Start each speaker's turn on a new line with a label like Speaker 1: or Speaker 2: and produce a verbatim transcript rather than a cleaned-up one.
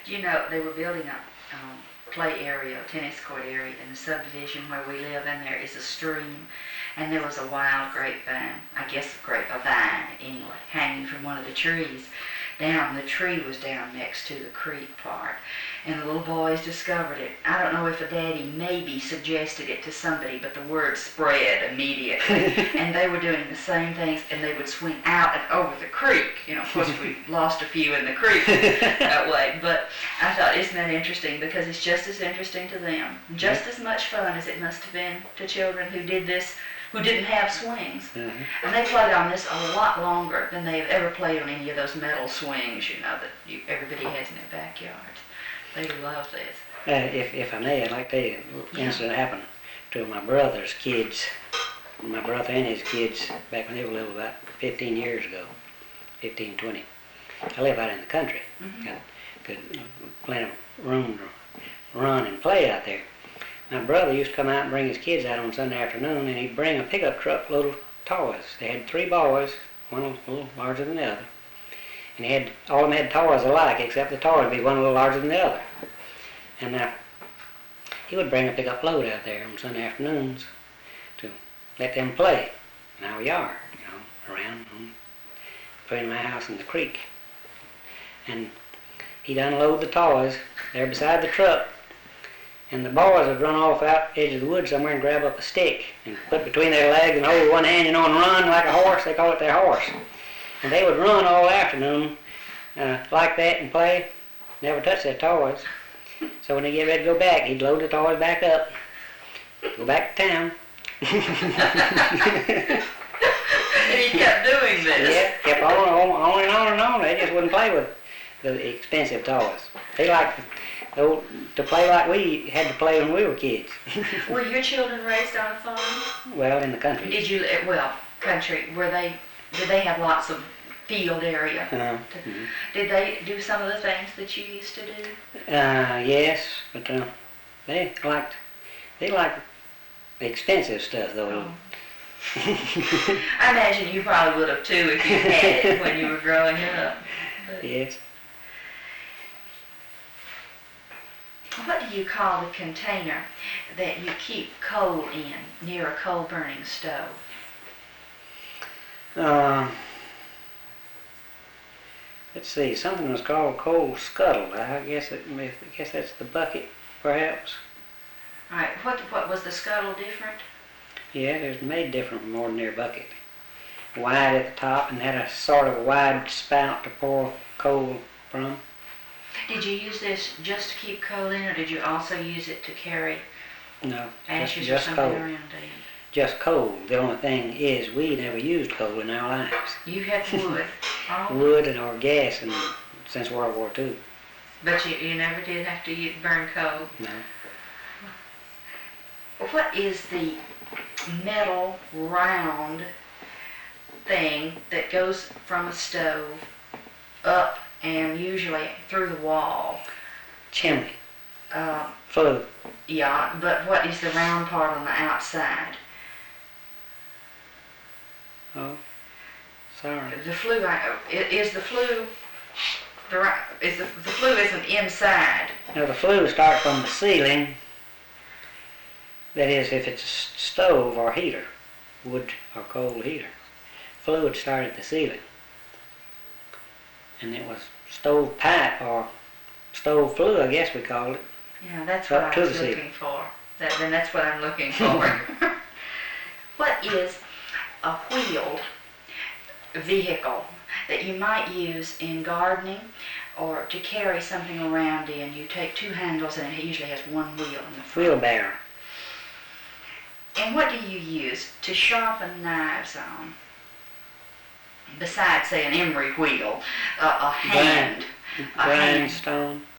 Speaker 1: You know, they were building a um, play area, a tennis court area in the subdivision where we live, and there is a stream, and there was a wild grapevine, I guess a grape, a vine anyway, hanging from one of the trees down. The tree was down next to the creek part, and the little boys discovered it. I don't know if a daddy maybe suggested it to somebody, but the word spread immediately, and they were doing the same things, and they would swing out and over the creek. You know, of course, we lost a few in the creek that way, but I thought, isn't that interesting? Because it's just as interesting to them, just as much fun as it must have been to children who did this, who didn't have swings. Mm-hmm. And they played on this a lot longer than they've ever played on any of those metal swings, you know, that you, everybody has in their backyards. They love this.
Speaker 2: Uh, if, if I may, I'd like to tell you an incident that happened to my brother's kids. My brother and his kids, back when they were little, about fifteen years ago, fifteen, twenty. I live out in the country. Mm-hmm. Got good, plenty of room to run and play out there. My brother used to come out and bring his kids out on Sunday afternoon, and he'd bring a pickup truck load of toys. They had three boys, one a little larger than the other. And he had, all of them had toys alike, except the toy would be one a little larger than the other. And uh, he would bring a pickup load out there on Sunday afternoons to let them play in our yard, you know, around um, between my house and the creek. And he'd unload the toys there beside the truck, and the boys would run off out the edge of the woods somewhere and grab up a stick and put it between their legs and hold with one hand, you know, and run like a horse. They call it their horse. And they would run all afternoon uh, like that and play, never touch their toys. So when they get ready to go back, he'd load the toys back up, go back to town.
Speaker 1: And he kept doing this.
Speaker 2: Yeah, kept on, on, on and on and on. They just wouldn't play with the expensive toys. They liked to, to play like we had to play when we were kids.
Speaker 1: Were your children raised on a farm?
Speaker 2: Well, in the country.
Speaker 1: Did you, well, country, were they, did they have lots of field area?
Speaker 2: Uh, to, mm-hmm.
Speaker 1: Did they do some of the things that you used to do?
Speaker 2: Uh, yes, but uh, they liked, they liked the expensive stuff, though.
Speaker 1: Oh. I imagine you probably would have too if you had it when you were growing up. But
Speaker 2: yes.
Speaker 1: What do you call the container that you keep coal in near a coal-burning stove?
Speaker 2: Uh, let's see. Something was called coal scuttle. I guess it. I guess that's the bucket, perhaps.
Speaker 1: All right. What what was the scuttle different?
Speaker 2: Yeah, it was made different from an ordinary bucket. Wide at the top and had a sort of a wide spout to pour coal from.
Speaker 1: Did you use this just to keep coal in, or did you also use it to carry
Speaker 2: no,
Speaker 1: ashes
Speaker 2: just, just
Speaker 1: or something
Speaker 2: coal.
Speaker 1: around in?
Speaker 2: Just coal. The only thing is we never used coal in our lives.
Speaker 1: You had wood. Oh.
Speaker 2: Wood and or gas and since World War Two.
Speaker 1: But you, you never did have to use, burn coal?
Speaker 2: No.
Speaker 1: What is the metal round thing that goes from a stove up and usually through the wall?
Speaker 2: Chimney.
Speaker 1: Uh,
Speaker 2: Flue.
Speaker 1: Yeah, but what is the round part on the outside?
Speaker 2: Oh, sorry.
Speaker 1: The flue, is the flue, the, is the, the flue isn't inside.
Speaker 2: Now the flue starts from the ceiling. That is, if it's a stove or heater, wood or coal heater. Flue would start at the ceiling. And it was stove pipe or stove flue, I guess we called it.
Speaker 1: Yeah, that's what I was looking for. That, then that's what I'm looking for. What is a wheeled vehicle that you might use in gardening or to carry something around in? You take two handles and it usually has one wheel in the front.
Speaker 2: Wheelbarrow.
Speaker 1: And what do you use to sharpen knives on? Besides, say, an emery wheel, uh, a hand.
Speaker 2: Grind, grindstone.